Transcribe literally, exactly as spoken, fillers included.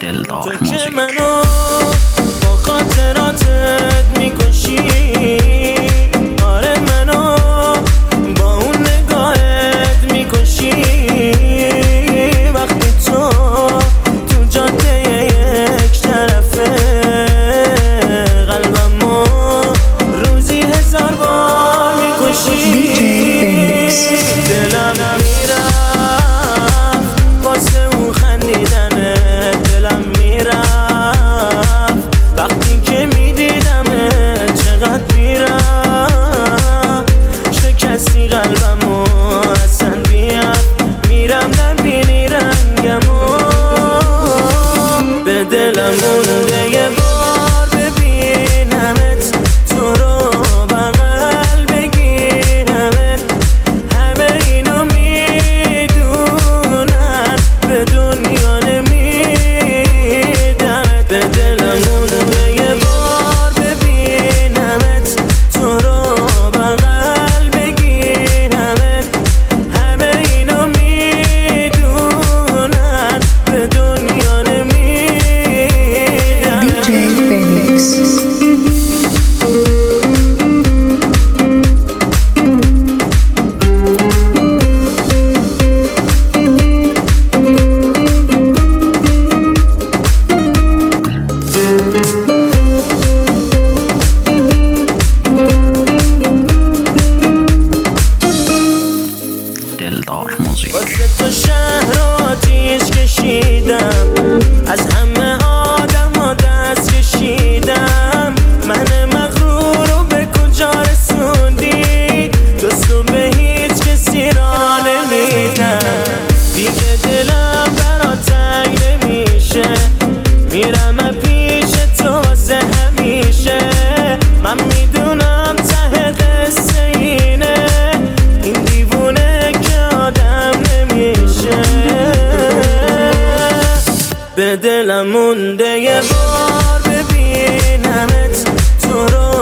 دلدار موزیک. منو با خاطراتت میکشی، آره منو با اون نگاهت میکشی. وقتی تو تو جاده یک طرفه قلبمو روزی هزار بار میکشی. دلم میرفت واسه اون خندیدنه، دلم میرفت وقتی که میدیدمه. چقدر میرفت شکستی قلبمو اصلا بیاد، میرم نبینی رنگمو. به دلم مونده یه بار ببینمت، تو رو بغل بگیرمت. همه اینو میدونن به دنیا نمیدمت. به دلم مونده یه بار ببینمت، تو رو بغل بگیرمت. همه اینو میدونن به دنیا نمیدمت. دلدار موزیک. واسه تو شهر آتیش کشیدم، از همه آدم ها دست کشیدم. من مغرور رو به کجا رسوندی، دوستو به هیچ کسی را نمیدم. دیگه دلم برا تنگ نمیشه، میرم پیش تو واسه همیشه. من میدونم ته قصه اینه، این دیوونه که آدم نمیشه. به دلم مونده یه بار ببینمت، تو رو